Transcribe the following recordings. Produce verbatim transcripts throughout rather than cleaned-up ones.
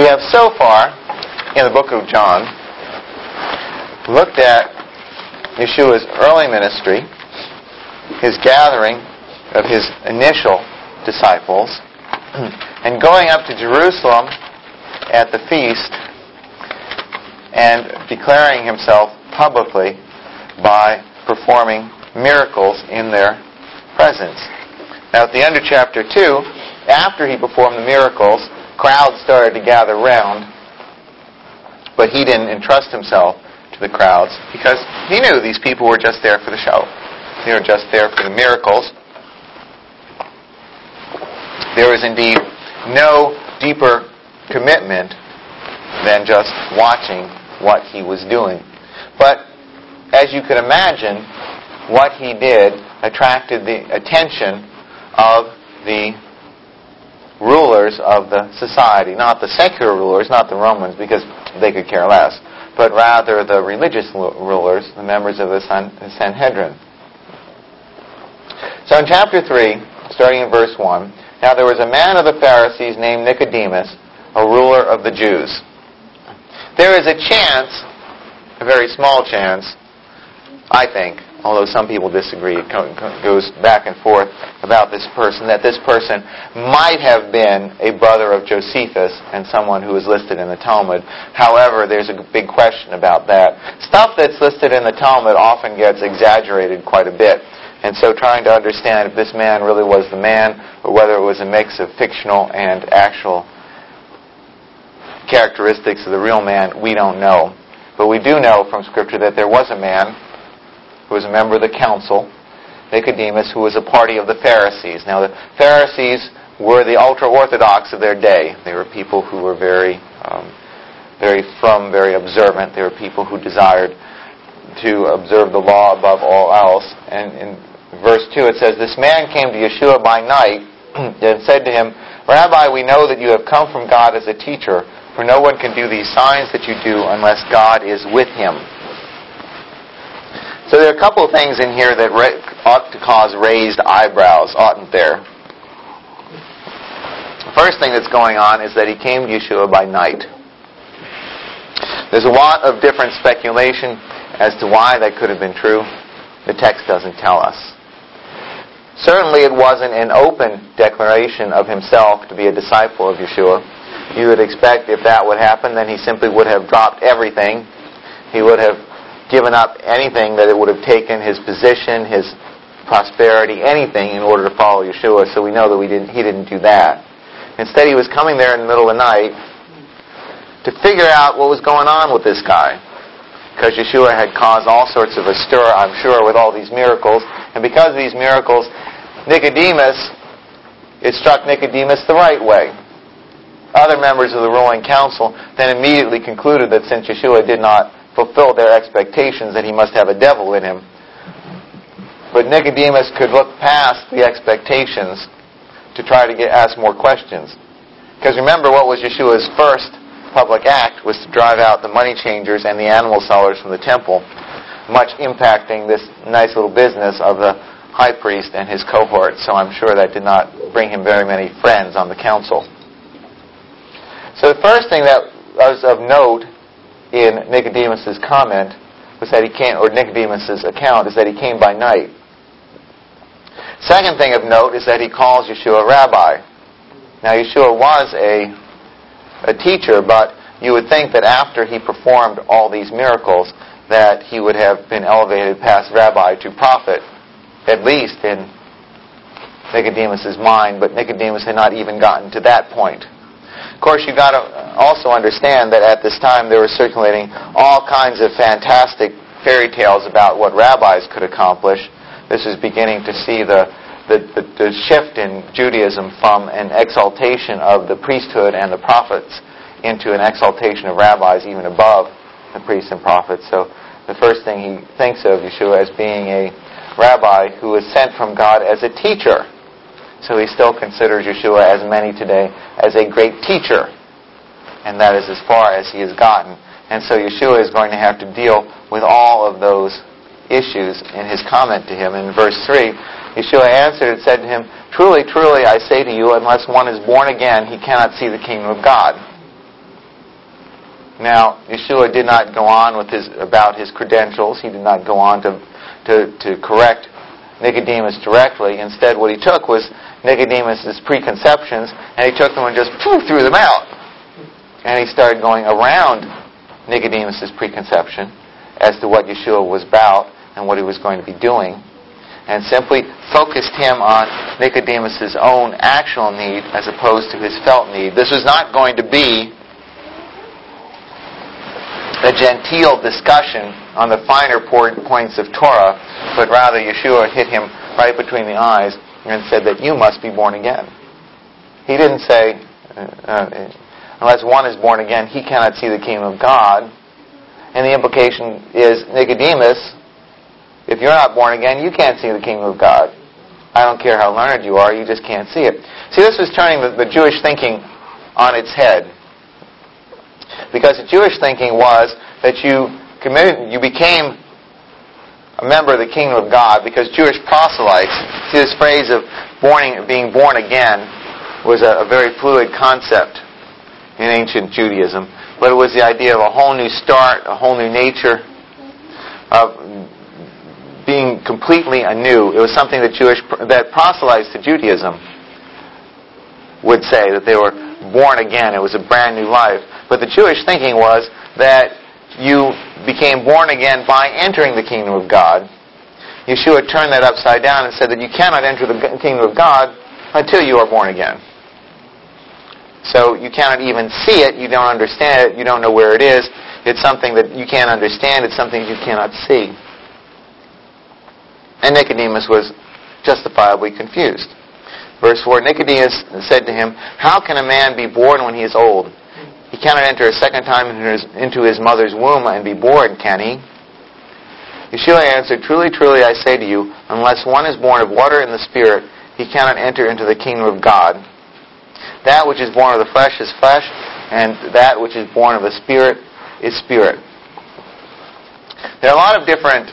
We have so far, in the book of John, looked at Yeshua's early ministry, his gathering of his initial disciples, and going up to Jerusalem at the feast and declaring himself publicly by performing miracles in their presence. Now at the end of chapter two, after he performed the miracles, crowds started to gather round, but he didn't entrust himself to the crowds because he knew these people were just there for the show. They were just there for the miracles. There was indeed no deeper commitment than just watching what he was doing. But as you could imagine, what he did attracted the attention of the rulers of the society, not the secular rulers, not the Romans, because they could care less, but rather the religious rulers, the members of the Sanhedrin. So in chapter three, starting in verse one, now there was a man of the Pharisees named Nicodemus, a ruler of the Jews. There is a chance, a very small chance, I think, although some people disagree, it goes back and forth about this person, that this person might have been a brother of Josephus and someone who is listed in the Talmud. However, there's a big question about that. Stuff that's listed in the Talmud often gets exaggerated quite a bit. And so trying to understand if this man really was the man or whether it was a mix of fictional and actual characteristics of the real man, we don't know. But we do know from Scripture that there was a man who was a member of the council, Nicodemus, who was a party of the Pharisees. Now, the Pharisees were the ultra-Orthodox of their day. They were people who were very, um, very from, very observant. They were people who desired to observe the law above all else. And in verse two it says, "This man came to Yeshua by night and said to him, 'Rabbi, we know that you have come from God as a teacher, for no one can do these signs that you do unless God is with him.'" So there are a couple of things in here that ra- ought to cause raised eyebrows, oughtn't there? The first thing that's going on is that he came to Yeshua by night. There's a lot of different speculation as to why that could have been true. The text doesn't tell us. Certainly it wasn't an open declaration of himself to be a disciple of Yeshua. You would expect if that would happen, then he simply would have dropped everything. He would have given up anything that it would have taken, his position, his prosperity, anything in order to follow Yeshua. So we know that we didn't, he didn't do that. Instead, he was coming there in the middle of the night to figure out what was going on with this guy. Because Yeshua had caused all sorts of a stir, I'm sure, with all these miracles. And because of these miracles, Nicodemus, it struck Nicodemus the right way. Other members of the ruling council then immediately concluded that since Yeshua did not fulfill their expectations, that he must have a devil in him. But Nicodemus could look past the expectations to try to get ask more questions. Because remember, what was Yeshua's first public act was to drive out the money changers and the animal sellers from the temple, much impacting this nice little business of the high priest and his cohort. So I'm sure that did not bring him very many friends on the council. So the first thing that was of note in Nicodemus's comment was that he came, or Nicodemus's account, is that he came by night. Second thing of note is that he calls Yeshua Rabbi. Now Yeshua was a a teacher, but you would think that after he performed all these miracles that he would have been elevated past Rabbi to prophet, at least in Nicodemus's mind, but Nicodemus had not even gotten to that point. Of course, you've got to also understand that at this time they were circulating all kinds of fantastic fairy tales about what rabbis could accomplish. This is beginning to see the, the, the, the shift in Judaism from an exaltation of the priesthood and the prophets into an exaltation of rabbis even above the priests and prophets. So the first thing he thinks of Yeshua as being a rabbi who is sent from God as a teacher. So he still considers Yeshua, as many today, as a great teacher. And that is as far as he has gotten. And so Yeshua is going to have to deal with all of those issues in his comment to him. In verse three, Yeshua answered and said to him, "Truly, truly, I say to you, unless one is born again, he cannot see the kingdom of God." Now, Yeshua did not go on with his about his credentials. He did not go on to, to, to correct Nicodemus directly. Instead, what he took was Nicodemus' preconceptions, and he took them and just poof, threw them out. And he started going around Nicodemus' preconception as to what Yeshua was about and what he was going to be doing, and simply focused him on Nicodemus' own actual need as opposed to his felt need. This was not going to be a genteel discussion on the finer points of Torah, but rather Yeshua hit him right between the eyes and said that you must be born again. He didn't say, uh, unless one is born again, he cannot see the kingdom of God. And the implication is, Nicodemus, if you're not born again, you can't see the kingdom of God. I don't care how learned you are, you just can't see it. See, this was turning the, the Jewish thinking on its head. Because the Jewish thinking was that you committed, you became a member of the kingdom of God because Jewish proselytes, see this phrase of born, being born again was a, a very fluid concept in ancient Judaism. But it was the idea of a whole new start, a whole new nature, of being completely anew. It was something that Jewish that proselytes to Judaism would say, that they were born again. It was a brand new life. But the Jewish thinking was that you became born again by entering the kingdom of God. Yeshua turned that upside down and said that you cannot enter the kingdom of God until you are born again. So you cannot even see it, you don't understand it, you don't know where it is. It's something that you can't understand, it's something you cannot see. And Nicodemus was justifiably confused. Verse four, Nicodemus said to him, how can a man be born when he is old? He cannot enter a second time into his, into his mother's womb and be born, can he? Yeshua answered, truly, truly, I say to you, unless one is born of water and the Spirit, he cannot enter into the kingdom of God. That which is born of the flesh is flesh, and that which is born of the Spirit is spirit. There are a lot of different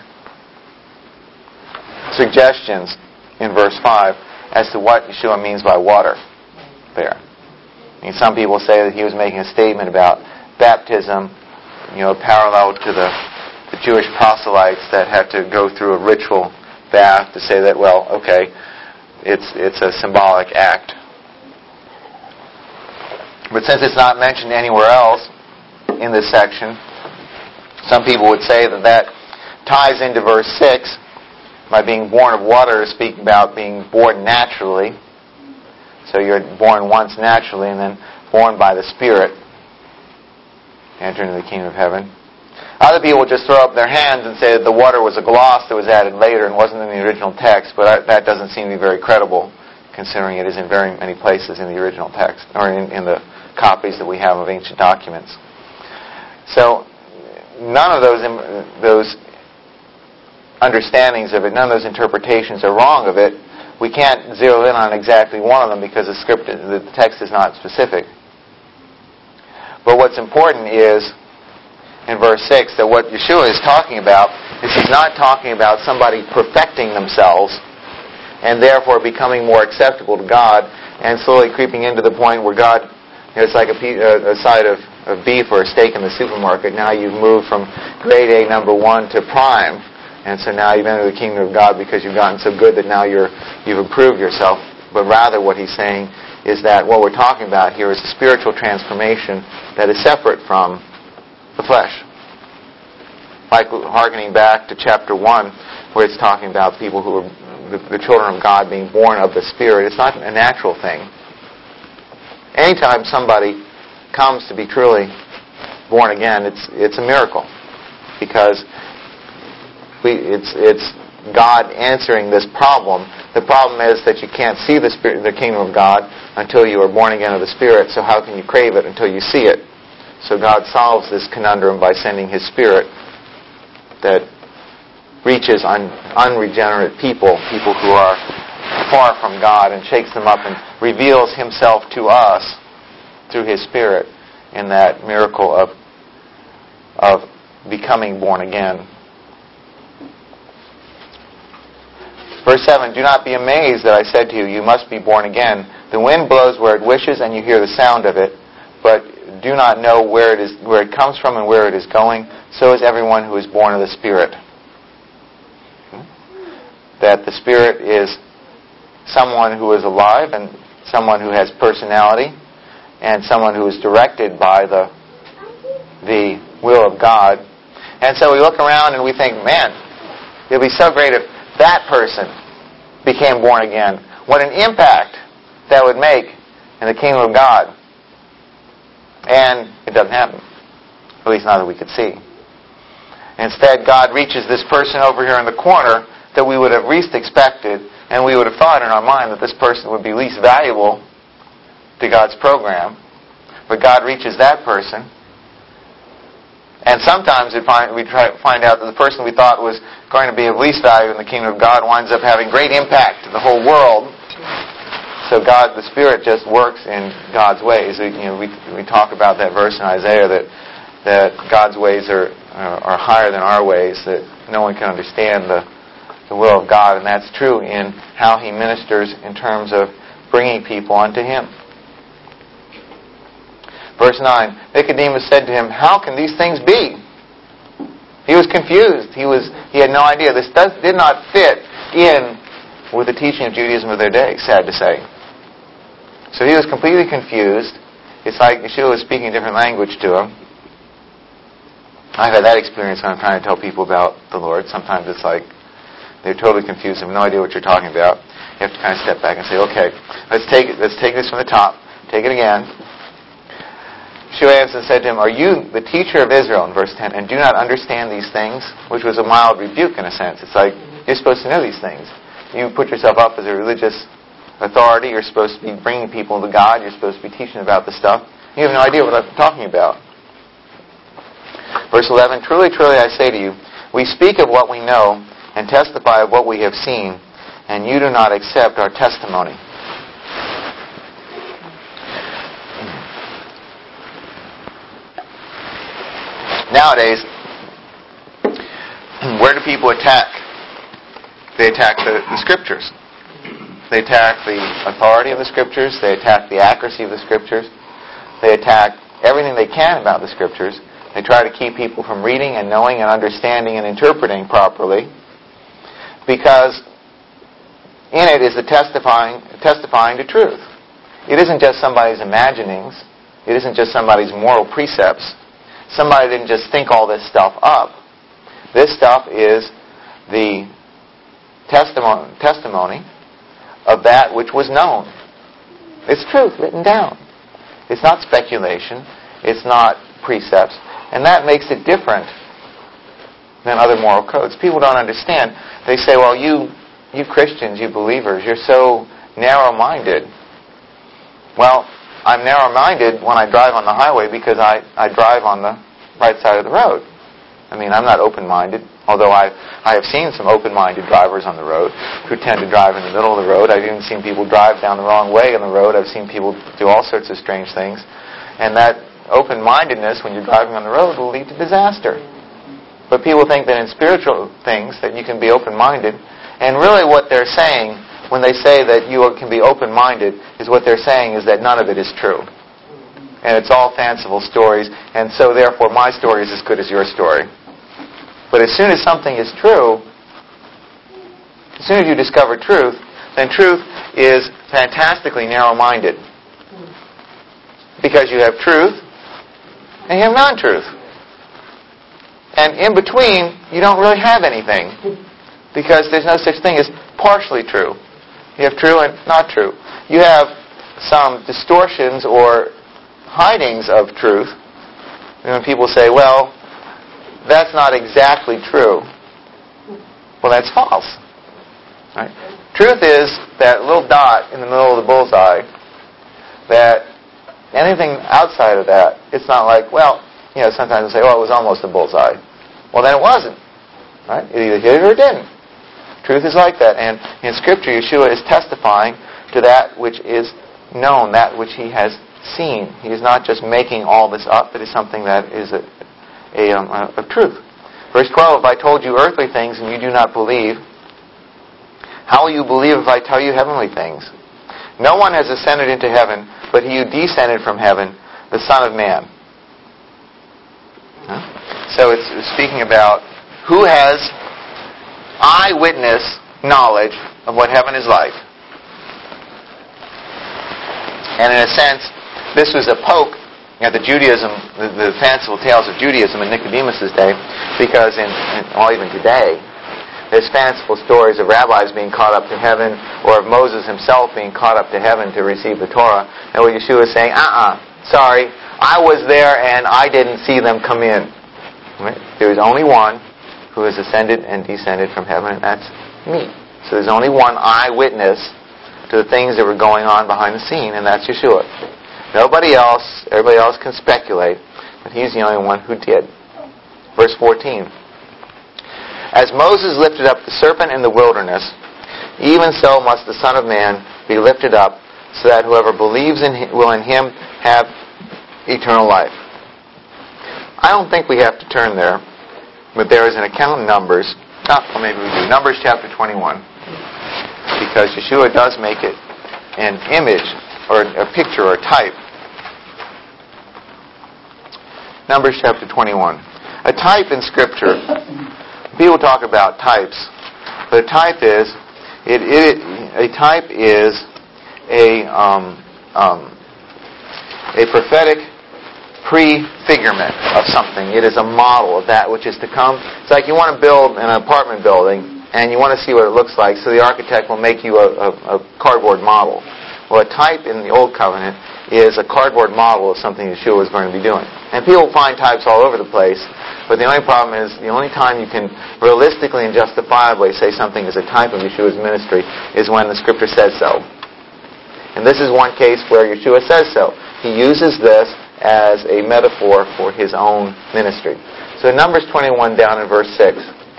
suggestions in verse five as to what Yeshua means by water there. I mean, some people say that he was making a statement about baptism, you know, parallel to the, the Jewish proselytes that had to go through a ritual bath to say that, well, okay, it's it's a symbolic act. But since it's not mentioned anywhere else in this section, some people would say that that ties into verse six. By being born of water, speak about being born naturally. So you're born once naturally and then born by the Spirit. Enter into the kingdom of heaven. Other people just throw up their hands and say that the water was a gloss that was added later and wasn't in the original text, but that doesn't seem to be very credible, considering it is in very many places in the original text, or in, in the copies that we have of ancient documents. So none of those those understandings of it, none of those interpretations are wrong of it. We can't zero in on exactly one of them because the script, the text is not specific. But what's important is, in verse six, that what Yeshua is talking about is he's not talking about somebody perfecting themselves and therefore becoming more acceptable to God and slowly creeping into the point where God, you know, it's like a, a side of, of beef or a steak in the supermarket. Now you've moved from grade A number one to prime. And so now you've entered the kingdom of God because you've gotten so good that now you're, you've improved yourself. But rather what he's saying is that what we're talking about here is a spiritual transformation that is separate from the flesh. Like hearkening back to chapter one, where it's talking about people who are the, the children of God being born of the Spirit. It's not a natural thing. Anytime somebody comes to be truly born again, it's it's a miracle. Because We, it's it's God answering this problem. The problem is that you can't see the Spirit, the kingdom of God until you are born again of the Spirit. So how can you crave it until you see it? So God solves this conundrum by sending His Spirit that reaches un, unregenerate people, people who are far from God, and shakes them up and reveals Himself to us through His Spirit in that miracle of of becoming born again. Verse seven, do not be amazed that I said to you, you must be born again. The wind blows where it wishes and you hear the sound of it, but do not know where it is, where it comes from and where it is going, so is everyone who is born of the Spirit. That the Spirit is someone who is alive and someone who has personality and someone who is directed by the the will of God. And so we look around and we think, man, it would be so great if that person became born again. What an impact that would make in the kingdom of God. And it doesn't happen. At least not that we could see. Instead, God reaches this person over here in the corner that we would have least expected, and we would have thought in our mind that this person would be least valuable to God's program. But God reaches that person. And sometimes we find, we try to find out that the person we thought was going to be of least value in the kingdom of God winds up having great impact to the whole world. So God, the Spirit, just works in God's ways. We, you know, we we talk about that verse in Isaiah that that God's ways are are higher than our ways. That no one can understand the the will of God, and that's true in how He ministers in terms of bringing people unto Him. Verse nine, Nicodemus said to him, "How can these things be?" He was confused. He was he had no idea. This does, did not fit in with the teaching of Judaism of their day, sad to say. So he was completely confused. It's like Yeshua was speaking a different language to him. I've had that experience when I'm trying to tell people about the Lord. Sometimes it's like they're totally confused, have no idea what you're talking about. You have to kind of step back and say, okay, let's take it, let's take this from the top. Take it again. Yeshua answered and said to him, "Are you the teacher of Israel," in verse ten, "and do not understand these things?" Which was a mild rebuke in a sense. It's like, you're supposed to know these things. You put yourself up as a religious authority. You're supposed to be bringing people to God. You're supposed to be teaching about the stuff. You have no idea what I'm talking about. Verse eleven, "Truly, truly, I say to you, we speak of what we know and testify of what we have seen, and you do not accept our testimony." Nowadays, where do people attack? They attack the, the Scriptures. They attack the authority of the Scriptures. They attack the accuracy of the Scriptures. They attack everything they can about the Scriptures. They try to keep people from reading and knowing and understanding and interpreting properly, because in it is the testifying, testifying to truth. It isn't just somebody's imaginings. It isn't just somebody's moral precepts. Somebody didn't just think all this stuff up. This stuff is the testimony, testimony of that which was known. It's truth written down. It's not speculation. It's not precepts. And that makes it different than other moral codes. People don't understand. They say, well, you, you Christians, you believers, you're so narrow-minded. Well, I'm narrow-minded when I drive on the highway because I, I drive on the right side of the road. I mean, I'm not open-minded, although I I have seen some open-minded drivers on the road who tend to drive in the middle of the road. I've even seen people drive down the wrong way on the road. I've seen people do all sorts of strange things. And that open-mindedness when you're driving on the road will lead to disaster. But people think that in spiritual things that you can be open-minded. And really what they're saying when they say that you can be open-minded is what they're saying is that none of it is true. And it's all fanciful stories, and so therefore my story is as good as your story. But as soon as something is true, as soon as you discover truth, then truth is fantastically narrow-minded. Because you have truth, and you have non-truth. And in between, you don't really have anything. Because there's no such thing as partially true. You have true and not true. You have some distortions or hidings of truth. And when people say, well, that's not exactly true. Well, that's false. Right? Truth is that little dot in the middle of the bullseye, that anything outside of that, it's not like, well, you know, sometimes they say, oh, it was almost a bullseye. Well, then it wasn't. Right? It either hit it or it didn't. Truth is like that. And in Scripture, Yeshua is testifying to that which is known, that which He has seen. He is not just making all this up. It is something that is a, a, um, a, a truth. Verse twelve, "If I told you earthly things and you do not believe, how will you believe if I tell you heavenly things? No one has ascended into heaven, but He who descended from heaven, the Son of Man. Huh? So it's speaking about who has eyewitness knowledge of what heaven is like. And in a sense, this was a poke at the Judaism, the, the fanciful tales of Judaism in Nicodemus' day, because in, in well, even today, there's fanciful stories of rabbis being caught up to heaven, or of Moses himself being caught up to heaven to receive the Torah, and where Yeshua is saying, uh-uh, sorry, I was there and I didn't see them come in. Right? There's only one who has ascended and descended from heaven, and that's me. So there's only one eyewitness to the things that were going on behind the scene, and that's Yeshua. Nobody else, everybody else can speculate, but he's the only one who did. Verse fourteen. As Moses lifted up the serpent in the wilderness, even so must the Son of Man be lifted up, so that whoever believes in him, will in him have eternal life. I don't think we have to turn there, but there is an account in Numbers, oh, or maybe we do, Numbers chapter twenty-one, because Yeshua does make it an image, or a picture, or a type. Numbers chapter twenty-one. A type in Scripture, people talk about types, but a type is, it, it, a type is a, um, um, a prophetic prefigurement of something. It is a model of that which is to come. It's like you want to build an apartment building, and you want to see what it looks like, so the architect will make you a, a, a cardboard model. Well, a type in the Old Covenant is a cardboard model of something Yeshua is going to be doing. And people find types all over the place, but the only problem is, the only time you can realistically and justifiably say something is a type of Yeshua's ministry is when the Scripture says so. And this is one case where Yeshua says so. He uses this as a metaphor for his own ministry. So in Numbers twenty-one, down in verse six,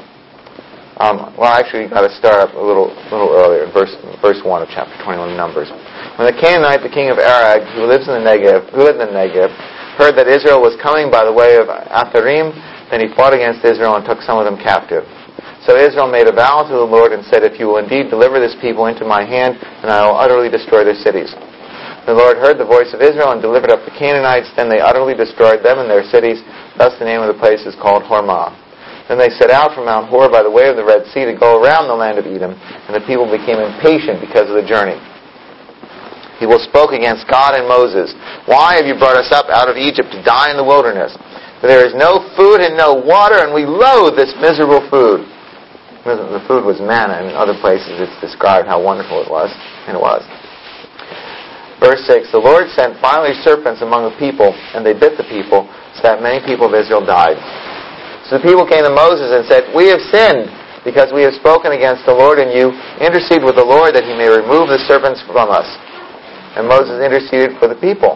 um, well, actually, you've got to start up a little, little earlier, verse verse one of chapter twenty-one of Numbers. When the Canaanite, the king of Arad, who lives in the Negev, who lived in the Negev, heard that Israel was coming by the way of Atharim, then he fought against Israel and took some of them captive. So Israel made a vow to the Lord and said, "If you will indeed deliver this people into my hand, then I will utterly destroy their cities." The Lord heard the voice of Israel and delivered up the Canaanites. Then they utterly destroyed them and their cities. Thus the name of the place is called Hormah. Then they set out from Mount Hor by the way of the Red Sea to go around the land of Edom, and the people became impatient because of the journey. People spoke against God and Moses. "Why have you brought us up out of Egypt to die in the wilderness? For there is no food and no water, and we loathe this miserable food." The food was manna, and in other places it's described how wonderful it was, and it was. Verse six, the Lord sent finally serpents among the people, and they bit the people, so that many people of Israel died. So the people came to Moses and said, "We have sinned, because we have spoken against the Lord and you. Intercede with the Lord that he may remove the serpents from us." And Moses interceded for the people.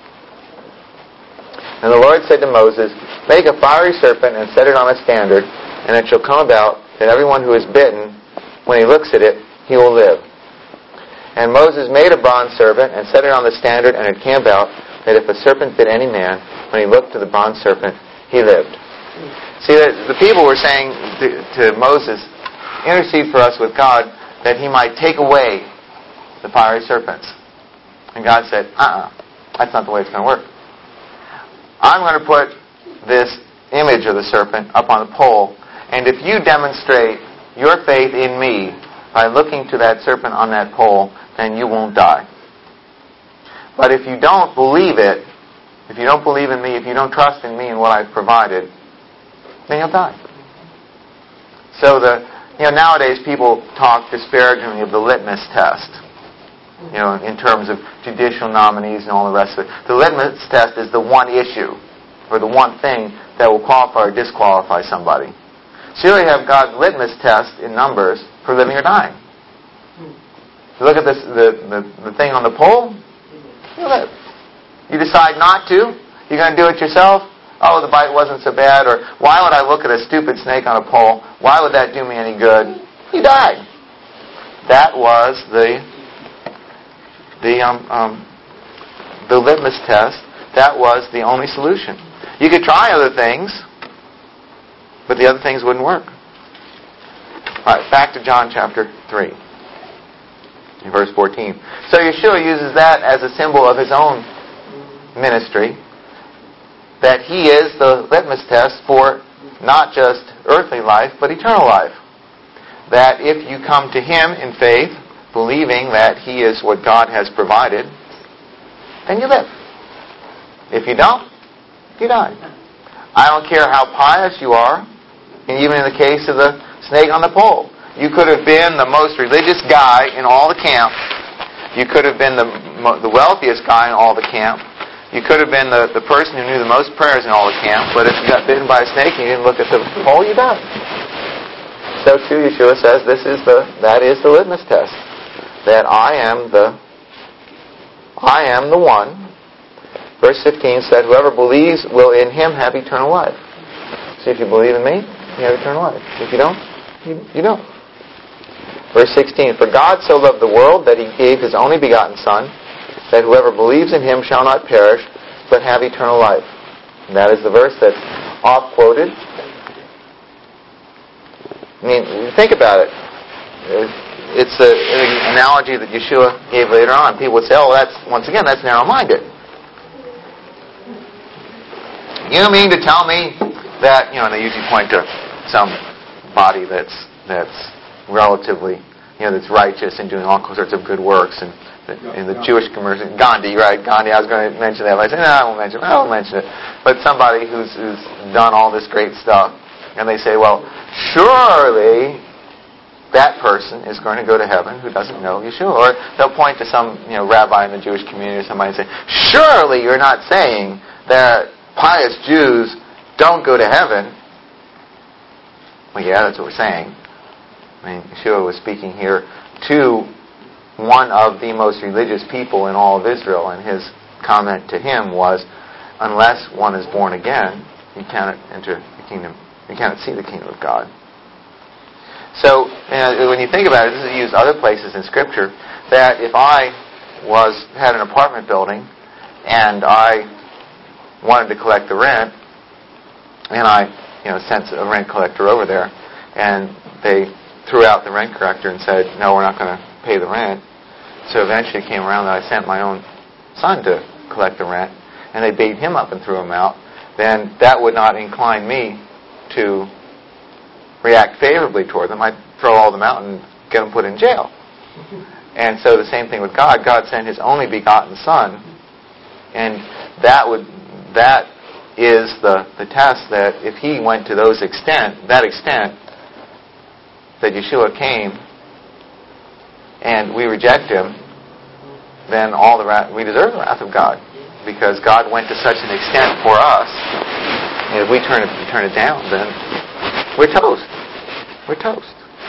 And the Lord said to Moses, "Make a fiery serpent and set it on a standard, and it shall come about that everyone who is bitten, when he looks at it, he will live." And Moses made a bronze serpent and set it on the standard, and it came about that if a serpent bit any man, when he looked to the bronze serpent, he lived. See, the people were saying to, to Moses, "Intercede for us with God that he might take away the fiery serpents." And God said, uh-uh, that's not the way it's going to work. I'm going to put this image of the serpent up on a pole, and if you demonstrate your faith in me by looking to that serpent on that pole, then you won't die. But if you don't believe it, if you don't believe in me, if you don't trust in me and what I've provided, then you'll die. So the, you know, nowadays people talk disparagingly of the litmus test, you know, in terms of judicial nominees and all the rest of it. The litmus test is the one issue, or the one thing that will qualify or disqualify somebody. So you have God's litmus test in Numbers for living or dying. You look at this, the, the, the thing on the pole, you live. You decide not to, you're going to do it yourself. Oh, the bite wasn't so bad, or why would I look at a stupid snake on a pole? Why would that do me any good? You died. That was the the um, um, the litmus test. That was the only solution. You could try other things, but the other things wouldn't work. All right, back to John chapter three. In verse fourteen. So Yeshua uses that as a symbol of his own ministry, that He is the litmus test for not just earthly life, but eternal life. That if you come to Him in faith, believing that He is what God has provided, then you live. If you don't, you die. I don't care how pious you are, and even in the case of the snake on the pole. You could have been the most religious guy in all the camp. You could have been the the wealthiest guy in all the camp. You could have been the, the person who knew the most prayers in all the camp, but if you got bitten by a snake and you didn't look at the pole, you died. So too, Yeshua says this is the that is the litmus test. That I am the I am the one. Verse fifteen said, whoever believes will in Him have eternal life. So if you believe in me, you have eternal life. If you don't, you, you don't. Verse sixteen, for God so loved the world that He gave His only begotten Son, that whoever believes in Him shall not perish, but have eternal life. And that is the verse that's oft-quoted. I mean, think about it. It's a, an analogy that Yeshua gave later on. People would say, oh, that's, once again, that's narrow-minded. You mean to tell me that, you know, and they usually point to some body that's that's relatively, you know, that's righteous and doing all sorts of good works, and in the Jewish commercial, Gandhi, right? Gandhi, I was going to mention that, but I said, no, I won't mention it. I won't mention it. But somebody who's, who's done all this great stuff, and they say, well, surely that person is going to go to heaven who doesn't know Yeshua. Or they'll point to some, you know, rabbi in the Jewish community or somebody and say, surely you're not saying that pious Jews don't go to heaven. Well, yeah, that's what we're saying. I mean, Yeshua was speaking here to one of the most religious people in all of Israel, and his comment to him was, unless one is born again, you cannot enter the kingdom. You cannot see the kingdom of God. So, you know, when you think about it, this is used other places in Scripture, that if I was had an apartment building and I wanted to collect the rent, and I, you know, sent a rent collector over there, and they threw out the rent collector and said, no, we're not going to pay the rent. So eventually it came around that I sent my own son to collect the rent, and they beat him up and threw him out. Then that would not incline me to react favorably toward them. I'd throw all of them out and get them put in jail. And so the same thing with God. God sent His only begotten Son, and that would that is the, the test that if He went to those extent, that extent, that Yeshua came, and we reject Him, then all the wrath, we deserve the wrath of God, because God went to such an extent for us, and if we turn it turn it down, then we're toast. We're toast.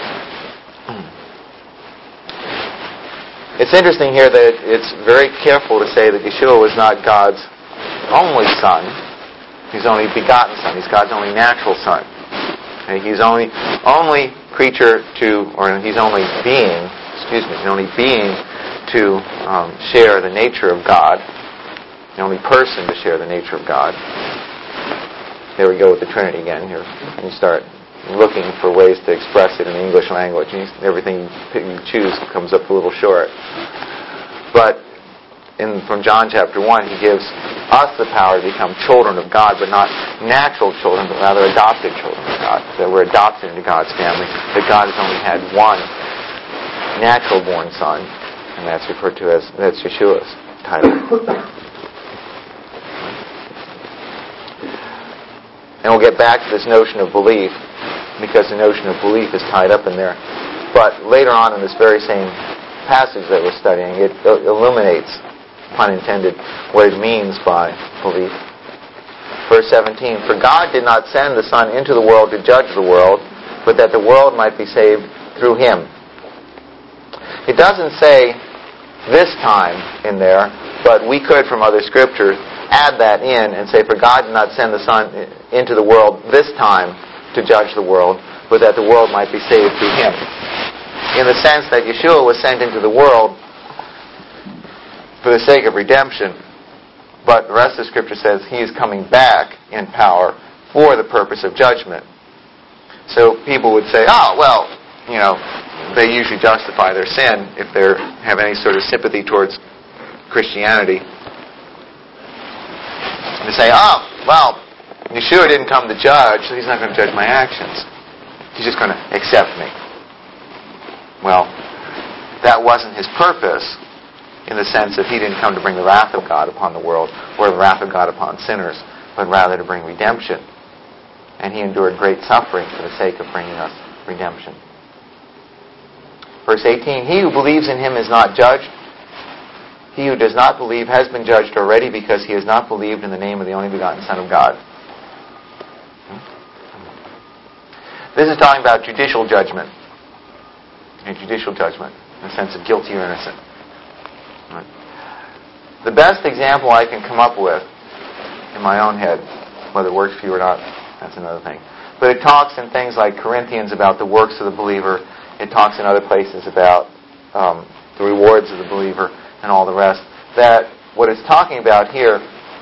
It's interesting here that it's very careful to say that Yeshua was not God's only Son. He's only begotten Son. He's God's only natural Son. Okay? He's only only creature to, or He's only being, excuse me, He's only being to um, share the nature of God. The only person to share the nature of God. There we go with the Trinity again here. And you start looking for ways to express it in the English language. And everything you choose comes up a little short. But in, from John chapter one, He gives us the power to become children of God, but not natural children, but rather adopted children of God. That we're adopted into God's family. That God has only had one natural-born Son, and that's referred to as, that's Yeshua's title. And we'll get back to this notion of belief, because the notion of belief is tied up in there. But later on in this very same passage that we're studying, it illuminates, pun intended, what it means by belief. Verse seventeen, for God did not send the Son into the world to judge the world, but that the world might be saved through Him. It doesn't say this time in there, but we could, from other scriptures, add that in and say, for God did not send the Son into the world this time to judge the world, but that the world might be saved through Him. In the sense that Yeshua was sent into the world for the sake of redemption, but the rest of the Scripture says He is coming back in power for the purpose of judgment. So people would say, oh, well, you know, they usually justify their sin if they have any sort of sympathy towards Christianity. And to say, oh, well, Yeshua didn't come to judge, so he's not going to judge my actions. He's just going to accept me. Well, that wasn't his purpose in the sense that he didn't come to bring the wrath of God upon the world or the wrath of God upon sinners, but rather to bring redemption. And he endured great suffering for the sake of bringing us redemption. Verse eighteen, he who believes in him is not judged. He who does not believe has been judged already because he has not believed in the name of the only begotten Son of God. This is talking about judicial judgment. A judicial judgment in the sense of guilty or innocent. Right. The best example I can come up with in my own head, whether it works for you or not, that's another thing. But it talks in things like Corinthians about the works of the believer. It talks in other places about um, the rewards of the believer and all the rest. That what it's talking about here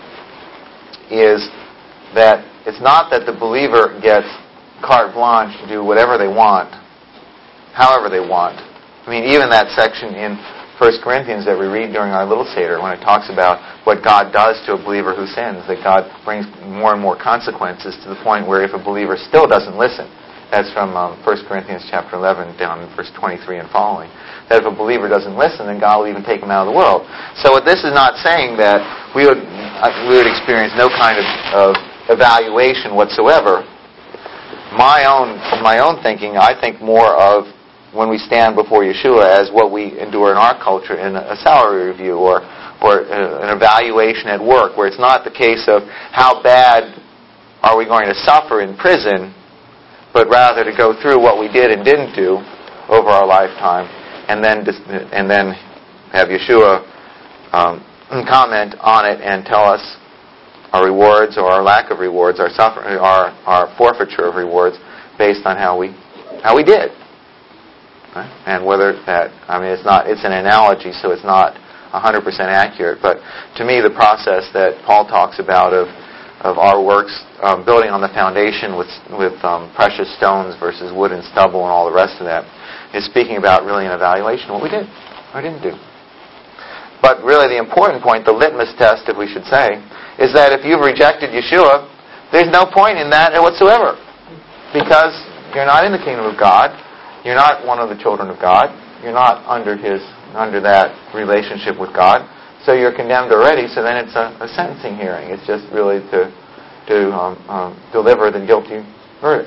is that it's not that the believer gets carte blanche to do whatever they want, however they want. I mean, even that section in First Corinthians that we read during our little Seder, when it talks about what God does to a believer who sins, that God brings more and more consequences to the point where if a believer still doesn't listen, that's from um, First Corinthians chapter eleven down in verse twenty-three and following, that if a believer doesn't listen, then God will even take him out of the world. So this is not saying that we would uh, we would experience no kind of, of evaluation whatsoever. My own, my own thinking, I think more of when we stand before Yeshua as what we endure in our culture in a salary review or or an evaluation at work, where it's not the case of how bad are we going to suffer in prison, but rather to go through what we did and didn't do over our lifetime, and then and then have Yeshua um, comment on it and tell us our rewards or our lack of rewards, our suffering, our our forfeiture of rewards based on how we how we did, right? And whether that I mean it's not it's an analogy, so it's not one hundred percent accurate. But to me, the process that Paul talks about of of our works um, building on the foundation with with um, precious stones versus wood and stubble and all the rest of that is speaking about really an evaluation of what we did or didn't do. But really the important point, the litmus test, if we should say, is that if you've rejected Yeshua, there's no point in that whatsoever, because you're not in the kingdom of God, you're not one of the children of God, you're not under His under that relationship with God. So you're condemned already, so then it's a, a sentencing hearing. It's just really to to um, um, deliver the guilty verdict.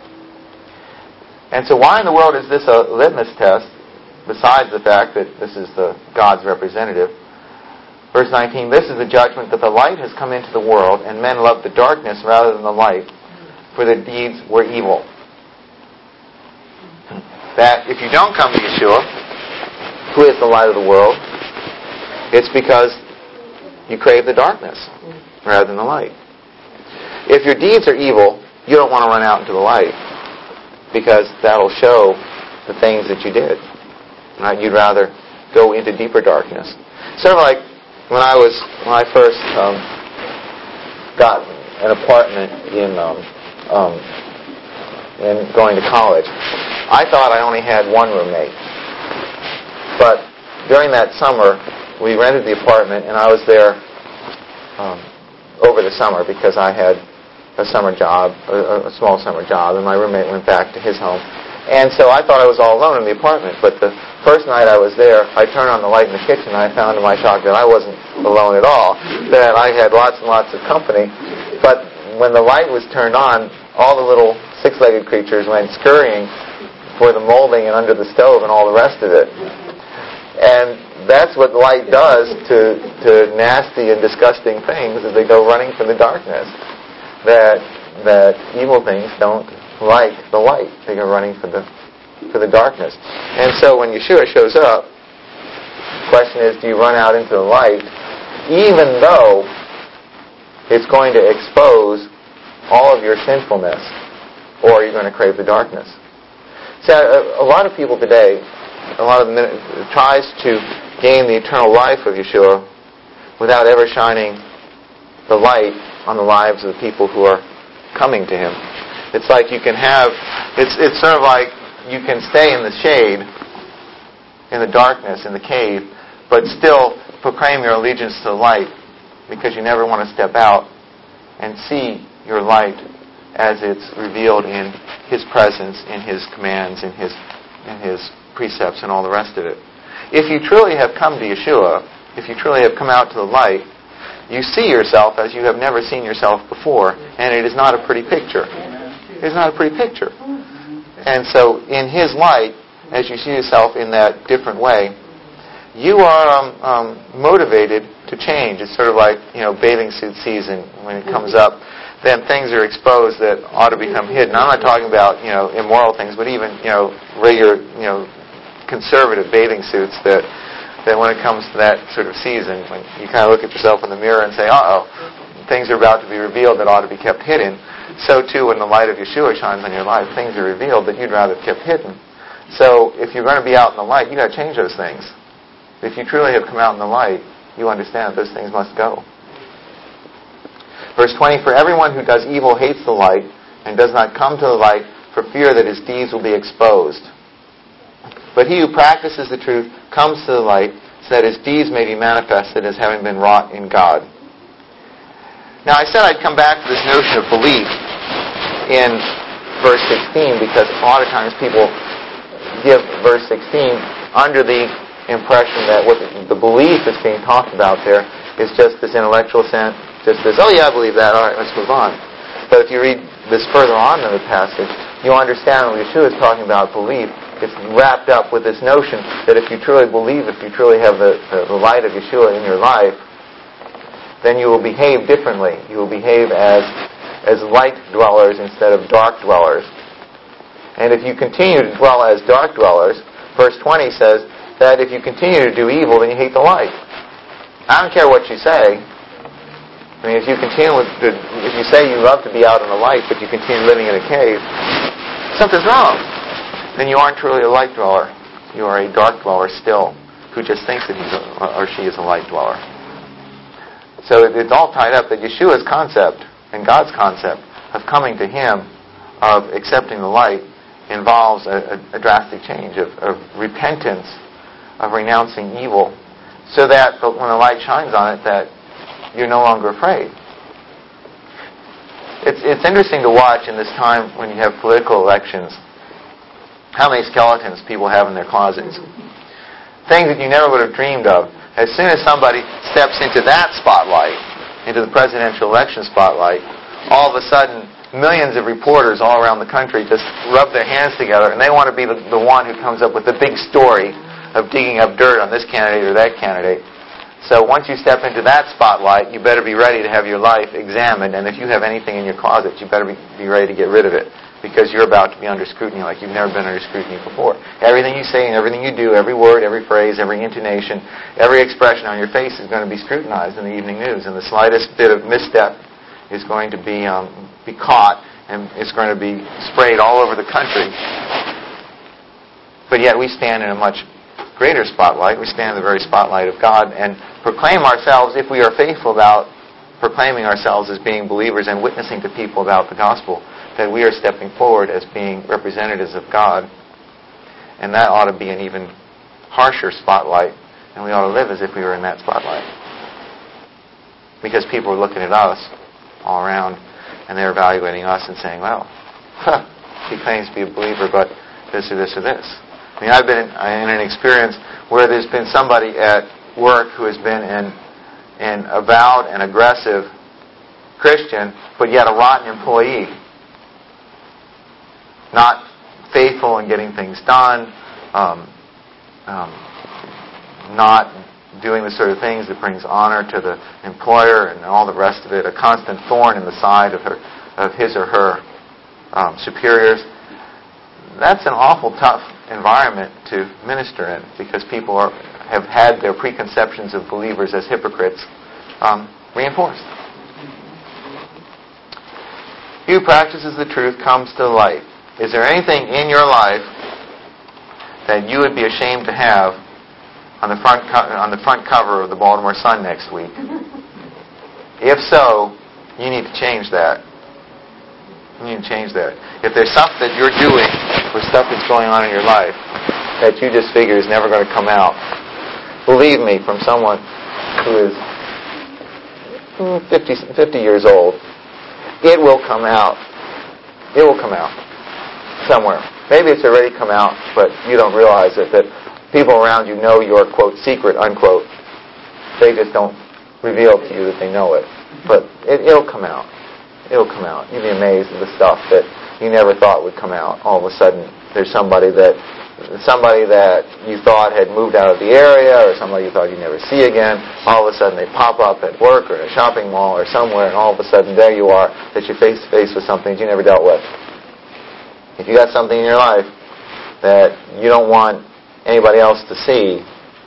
And so why in the world is this a litmus test, besides the fact that this is the God's representative? Verse nineteen, this is the judgment that the light has come into the world, and men love the darkness rather than the light, for their deeds were evil. That if you don't come to Yeshua, who is the light of the world, it's because you crave the darkness rather than the light. If your deeds are evil, you don't want to run out into the light, because that'll show the things that you did. Right? You'd rather go into deeper darkness. Sort of like when I was when I first um, got an apartment in um, um, in going to college. I thought I only had one roommate, but during that summer, we rented the apartment, and I was there um, over the summer because I had a summer job, a, a small summer job, and my roommate went back to his home. And so I thought I was all alone in the apartment. But the first night I was there, I turned on the light in the kitchen, and I found to my shock that I wasn't alone at all, that I had lots and lots of company. But when the light was turned on, all the little six-legged creatures went scurrying for the molding and under the stove and all the rest of it. And that's what light does to, to nasty and disgusting things, is they go running for the darkness. That that evil things don't like the light. They go running for the for the darkness. And so when Yeshua shows up, the question is, do you run out into the light, even though it's going to expose all of your sinfulness, or are you going to crave the darkness? So a, a lot of people today, a lot of them tries to gain the eternal life of Yeshua without ever shining the light on the lives of the people who are coming to Him. It's like you can have, it's it's sort of like you can stay in the shade, in the darkness, in the cave, but still proclaim your allegiance to the light, because you never want to step out and see your light as it's revealed in His presence, in His commands, in His, in His precepts, and all the rest of it. If you truly have come to Yeshua, if you truly have come out to the light, you see yourself as you have never seen yourself before, and it is not a pretty picture. It is not a pretty picture. And so, in His light, as you see yourself in that different way, you are um, um, motivated to change. It's sort of like, you know, bathing suit season. When it comes up, then things are exposed that ought to become hidden. I'm not talking about, you know, immoral things, but even, you know, regular, you know, conservative bathing suits that, that when it comes to that sort of season, when you kind of look at yourself in the mirror and say, uh-oh, things are about to be revealed that ought to be kept hidden. So too, when the light of Yeshua shines on your life, things are revealed that you'd rather have kept hidden. So if you're going to be out in the light, you've got to change those things. If you truly have come out in the light, you understand that those things must go. Verse twenty, for everyone who does evil hates the light and does not come to the light for fear that his deeds will be exposed. But he who practices the truth comes to the light so that his deeds may be manifested as having been wrought in God. Now I said I'd come back to this notion of belief in verse sixteen because a lot of times people give verse sixteen under the impression that what the belief that's being talked about there is just this intellectual sense, just this, oh yeah, I believe that, all right, let's move on. But if you read this further on in the passage, you'll understand when Yeshua is talking about belief, it's wrapped up with this notion that if you truly believe, if you truly have the, the, the light of Yeshua in your life, then you will behave differently. You will behave as, as light dwellers instead of dark dwellers. And if you continue to dwell as dark dwellers, verse twenty says that if you continue to do evil, then you hate the light. I don't care what you say. I mean, if you continue with, the, if you say you love to be out in the light, but you continue living in a cave, something's wrong. Then you aren't truly a light dweller. You are a dark dweller still, who just thinks that he's a, or she is a light dweller. So it, it's all tied up that Yeshua's concept and God's concept of coming to Him, of accepting the light, involves a, a, a drastic change of, of repentance, of renouncing evil, so that when the light shines on it, that you're no longer afraid. It's, it's interesting to watch in this time when you have political elections, how many skeletons people have in their closets. Things that you never would have dreamed of. As soon as somebody steps into that spotlight, into the presidential election spotlight, all of a sudden, millions of reporters all around the country just rub their hands together, and they want to be the, the one who comes up with the big story of digging up dirt on this candidate or that candidate. So once you step into that spotlight, you better be ready to have your life examined, and if you have anything in your closet, you better be, be ready to get rid of it, because you're about to be under scrutiny like you've never been under scrutiny before. Everything you say and everything you do, every word, every phrase, every intonation, every expression on your face is going to be scrutinized in the evening news, and the slightest bit of misstep is going to be um, be caught, and it's going to be sprayed all over the country. But yet we stand in a much greater spotlight. We stand in the very spotlight of God and proclaim ourselves, if we are faithful about proclaiming ourselves as being believers and witnessing to people about the gospel, that we are stepping forward as being representatives of God. And that ought to be an even harsher spotlight, and we ought to live as if we were in that spotlight. Because people are looking at us all around, and they're evaluating us and saying, well, huh, he claims to be a believer, but this or this or this. I mean, I've been in, in an experience where there's been somebody at work who has been an, an avowed and aggressive Christian, but yet a rotten employee. Not faithful in getting things done, um, um, not doing the sort of things that brings honor to the employer and all the rest of it, a constant thorn in the side of her, of his or her um, superiors. That's an awful tough environment to minister in, because people are, have had their preconceptions of believers as hypocrites um, reinforced. He who practices the truth comes to the light. Is there anything in your life that you would be ashamed to have on the front co- on the front cover of the Baltimore Sun next week? If so, you need to change that. You need to change that. If there's something that you're doing or stuff that's going on in your life that you just figure is never going to come out, believe me, from someone who is fifty, fifty years old, it will come out. It will come out somewhere. Maybe it's already come out, but you don't realize it, that people around you know your, quote, secret, unquote. They just don't reveal to you that they know it. But it, it'll come out. It'll come out. You'll be amazed at the stuff that you never thought would come out. All of a sudden, there's somebody that somebody that you thought had moved out of the area, or somebody you thought you'd never see again. All of a sudden, they pop up at work or in a shopping mall or somewhere, and all of a sudden, there you are, that you're face to face with something that you never dealt with. If you got something in your life that you don't want anybody else to see,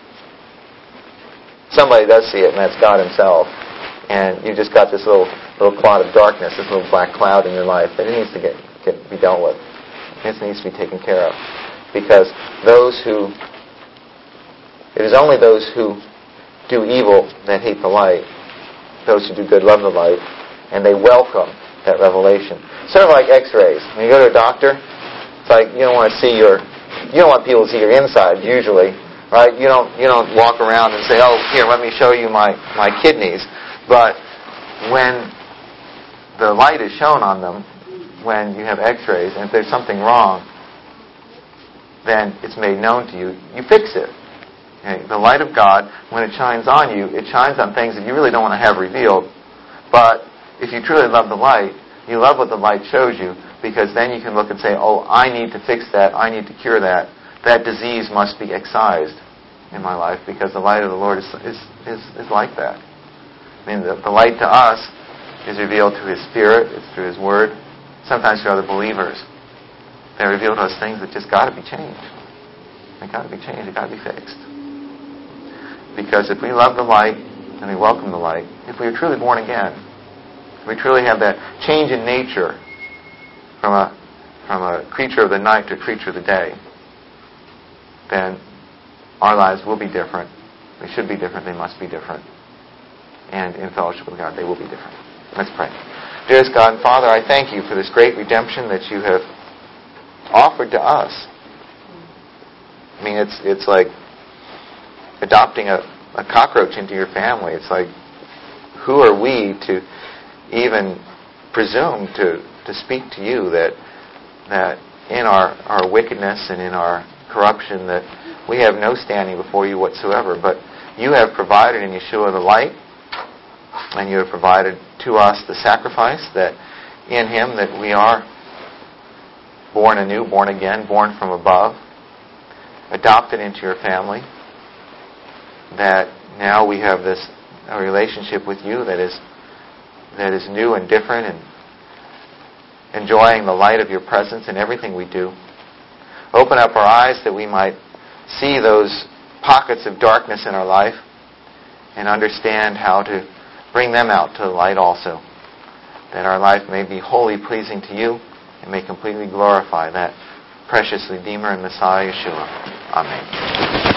somebody does see it, and that's God Himself. And you just got this little little cloud of darkness, this little black cloud in your life that it needs to get, get be dealt with. It needs to be taken care of. Because those who, it is only those who do evil that hate the light. Those who do good love the light, and they welcome that revelation. Sort of like X-rays. When you go to a doctor, it's like you don't want to see your, you don't want people to see your inside usually, right? You don't you don't walk around and say, oh, here, let me show you my, my kidneys. But when the light is shown on them, when you have X-rays, and if there's something wrong, then it's made known to you. You fix it. Okay? The light of God, when it shines on you, it shines on things that you really don't want to have revealed. But if you truly love the light, you love what the light shows you, because then you can look and say, oh, I need to fix that. I need to cure that. That disease must be excised in my life, because the light of the Lord is is, is, is like that. I mean, the, the light to us is revealed through His Spirit. It's through His Word. Sometimes through other believers. They reveal to us things that just got to be changed. They got to be changed. They got to be fixed. Because if we love the light and we welcome the light, if we are truly born again, if we truly have that change in nature from a from a creature of the night to a creature of the day, then our lives will be different. They should be different. They must be different. And in fellowship with God, they will be different. Let's pray. Dearest God and Father, I thank You for this great redemption that You have offered to us. I mean, it's it's like adopting a, a cockroach into your family. It's like, who are we to even presume to, to speak to You that that in our, our wickedness and in our corruption that we have no standing before You whatsoever. But You have provided in Yeshua the light, and You have provided to us the sacrifice, that in Him that we are born anew, born again, born from above, adopted into Your family, that now we have this a relationship with You that is that is new and different, and enjoying the light of Your presence in everything we do. Open up our eyes that we might see those pockets of darkness in our life and understand how to bring them out to the light also, that our life may be wholly pleasing to You and may completely glorify that precious Redeemer and Messiah, Yeshua. Amen.